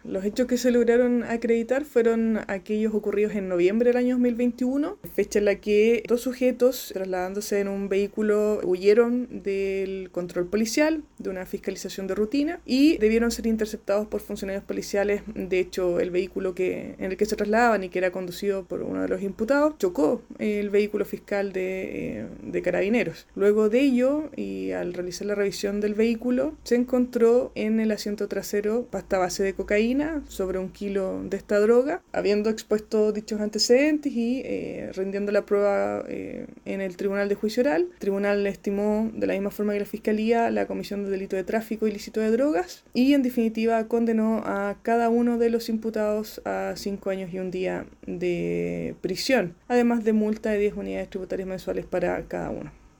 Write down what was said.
Los hechos que se lograron acreditar fueron aquellos ocurridos en noviembre del año 2021, fecha en la que dos sujetos, trasladándose en un vehículo, huyeron del control policial, de una fiscalización de rutina, y debieron ser interceptados por funcionarios policiales. De hecho, el vehículo en el que se trasladaban y que era conducido por uno de los imputados chocó el vehículo fiscal de Carabineros. Luego de ello, y al realizar la revisión del vehículo, se encontró en el asiento trasero pasta base de cocaína, sobre 1 kilo de esta droga, habiendo expuesto dichos antecedentes y rindiendo la prueba en el Tribunal de Juicio Oral. El tribunal estimó, de la misma forma que la Fiscalía, la comisión de delito de tráfico ilícito de drogas y, en definitiva, condenó a cada uno de los imputados a 5 años y 1 día de prisión, además de multa de 10 unidades tributarias mensuales para cada uno.